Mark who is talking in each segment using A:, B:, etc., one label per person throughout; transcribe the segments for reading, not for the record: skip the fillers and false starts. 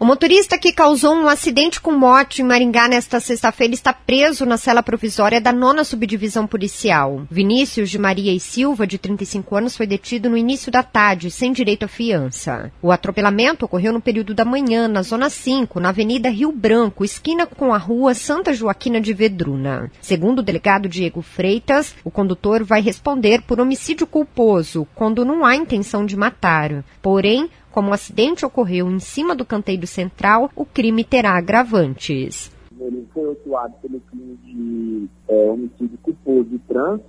A: motorista que causou um acidente com morte em Maringá nesta sexta-feira está preso na cela provisória da 9ª Subdivisão Policial. Vinícius de Maria e Silva, de 35 anos, foi detido no início da tarde, sem direito à fiança. O atropelamento ocorreu no período da manhã, na Zona 5, na Avenida Rio Branco, esquina com a Rua Santa Joaquina de Vedruna. Segundo o delegado Diego Freitas, o condutor vai responder por homicídio culposo, quando não há intenção de matar. Porém, como o acidente ocorreu em cima do canteiro central, o crime terá agravantes.
B: Ele foi autuado pelo crime de homicídio culposo de trânsito,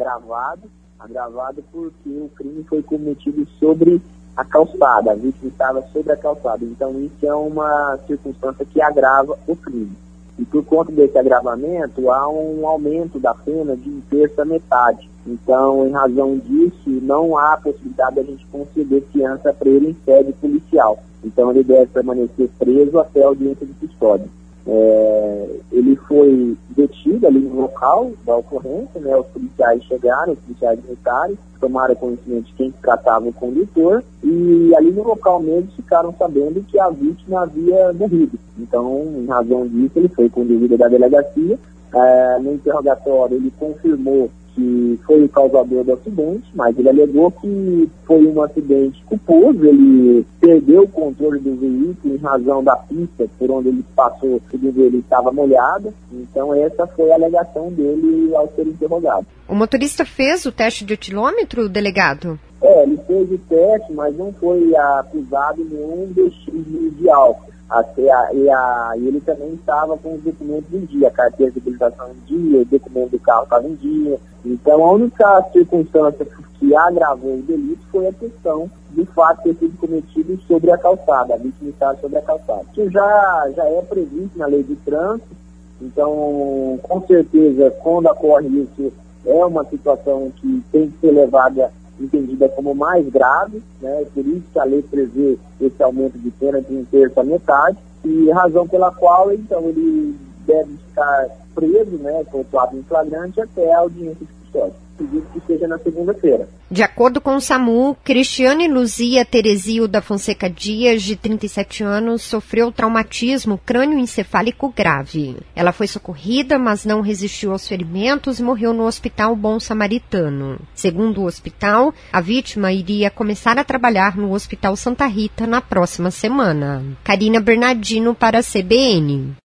B: agravado porque o crime foi cometido sobre a calçada, a vítima estava sobre a calçada. Então isso é uma circunstância que agrava o crime. E por conta desse agravamento, há um aumento da pena de 1/3 à metade. Então, em razão disso, não há possibilidade de a gente conceder fiança para ele em sede policial. Então, ele deve permanecer preso até a audiência de custódia. Ele foi detido ali no local da ocorrência, né? Os policiais chegaram, os policiais militares, tomaram conhecimento de quem tratava o condutor e ali no local mesmo ficaram sabendo que a vítima havia morrido. Então, em razão disso, ele foi conduzido da delegacia. No interrogatório, ele confirmou que foi o causador do acidente, mas ele alegou que foi um acidente culposo, ele perdeu o controle do veículo em razão da pista por onde ele passou, segundo ele estava molhada. Então essa foi a alegação dele ao ser interrogado.
A: O motorista fez o teste de etilômetro, delegado?
B: Ele fez o teste, mas não foi acusado nenhum desvio de álcool. E ele também estava com os documentos em dia, a carteira de habilitação em dia, o documento do carro estava em dia. Então a única circunstância que agravou o delito foi a questão do fato de ter sido cometido sobre a calçada, a vítima estava sobre a calçada. Isso já é previsto na lei de trânsito, então com certeza quando ocorre isso é uma situação que tem que ser levada, entendida como mais grave, né? Por isso que a lei prevê esse aumento de pena de 1/3 à metade, e razão pela qual, então, ele deve ficar preso, né, autuado em flagrante até a audiência de custódia. Acredito que seja na segunda-feira.
A: De acordo com o SAMU, Cristiane Luzia Teresio da Fonseca Dias, de 37 anos, sofreu traumatismo crânioencefálico grave. Ela foi socorrida, mas não resistiu aos ferimentos e morreu no Hospital Bom Samaritano. Segundo o hospital, a vítima iria começar a trabalhar no Hospital Santa Rita na próxima semana. Karina Bernardino para a CBN.